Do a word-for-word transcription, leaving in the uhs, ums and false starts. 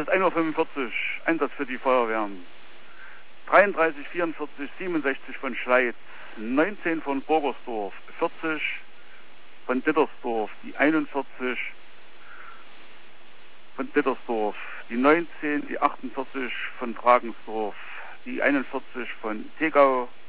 ein Uhr fünfundvierzig, Einsatz für die Feuerwehren. dreiunddreißig vierundvierzig siebenundsechzig von Schleiz, neunzehn von Burgersdorf, vierzig von Dittersdorf, die einundvierzig von Dittersdorf, die neunzehn, die achtundvierzig von Dragensdorf, die einundvierzig von Tegau,